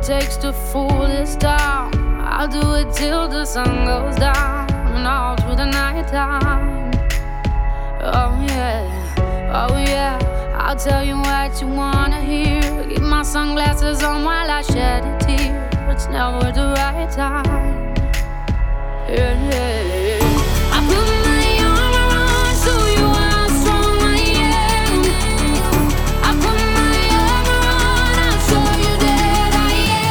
takes to fool this town. I'll do it till the sun goes down and all through the night time. Oh yeah, oh yeah, I'll tell you what you wanna hear. Keep my sunglasses on while I shed a tear. It's never the right time. Yeah, yeah. I put my armor on so you how strong I am. I put my armor on, I'll show you that I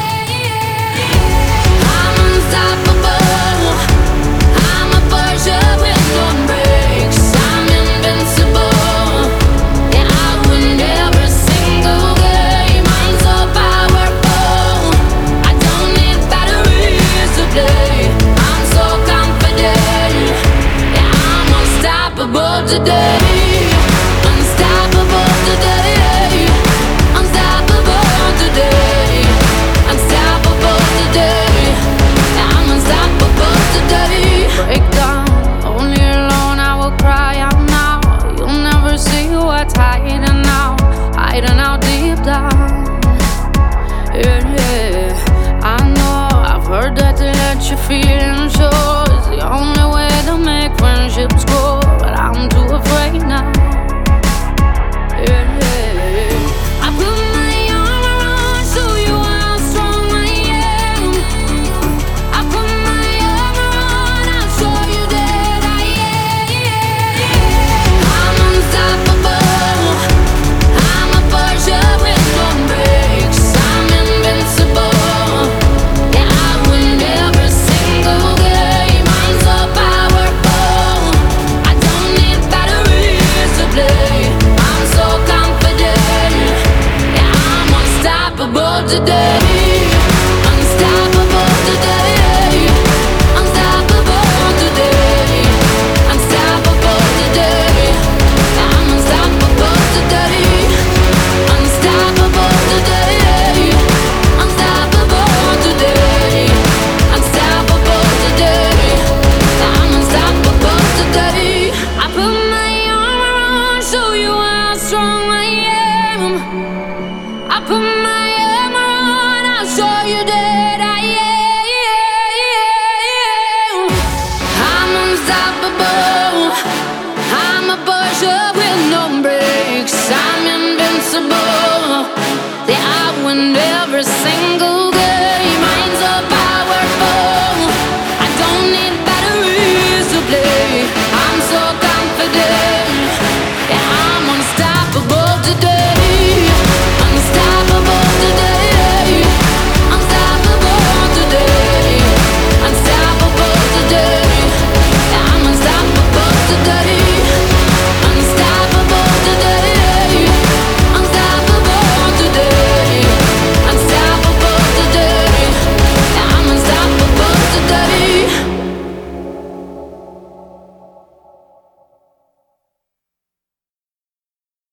am. I'm unstoppable. I'm a Porsche with no brakes. I'm invincible. Yeah, I win every single game. I'm so powerful. I don't need batteries to play. I'm so confident. Yeah, I'm unstoppable today. Unstoppable today. Unstoppable today. Unstoppable today. Yeah, I'm unstoppable today. Break down, only alone I will cry out now. You'll never see what's hiding out, hiding out deep down. Yeah, yeah. I know I've heard that to let you feel and show